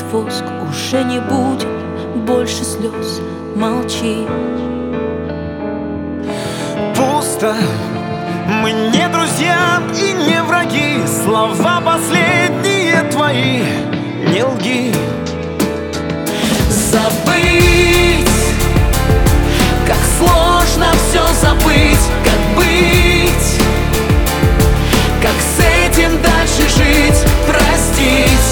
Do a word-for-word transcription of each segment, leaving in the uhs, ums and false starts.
воск, уже не будет больше слез. Молчи. Пусто, мы не друзья и не враги. Слова последние твои, не лги. Забыть, как сложно все забыть. Как быть, как с этим дальше жить. Простить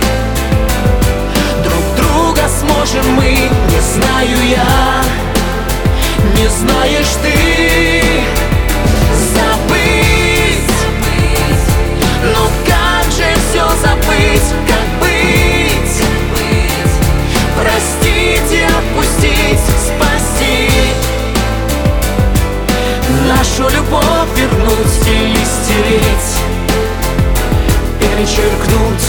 друг друга сможем мы, не знаю я, не знаешь ты. Забыть, ну как же все забыть? Как быть, простить и отпустить, спасти, нашу любовь вернуть или стереть, перечеркнуть.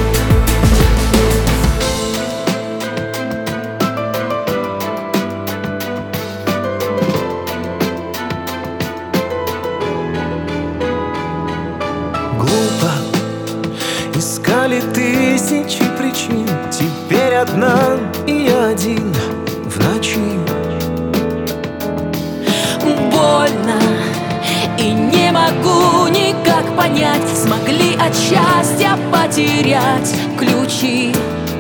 Глупо, искали тысячи причин. Теперь одна и я один в ночи. Больно, и не могу никак понять, смогли от счастья потерять ключи.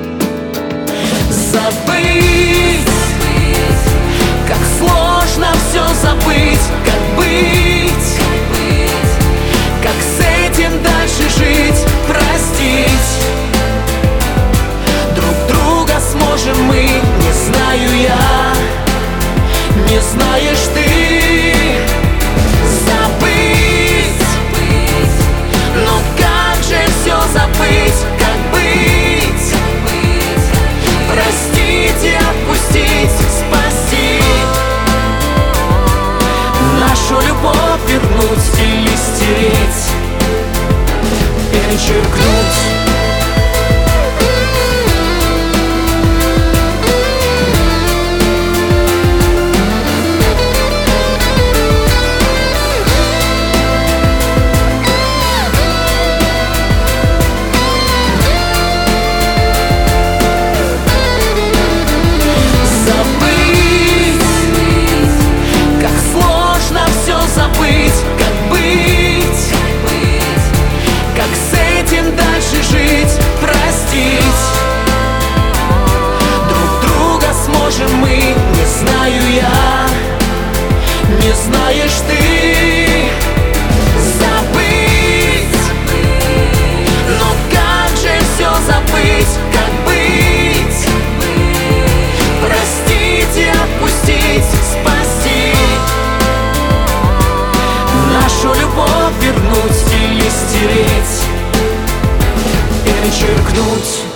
Забыть, как сложно все забыть. Как быть, как с этим дальше жить. Простить друг друга сможем мы, не знаю я, не знаешь ты. Забыть, ну как же все забыть? Как быть, простить и отпустить, спасти, нашу любовь вернуть или стереть, перечеркнуть. Не знаешь ты. Забыть, но как же все забыть? Как быть, простить и отпустить, спасти, нашу любовь вернуть или стереть, перечеркнуть.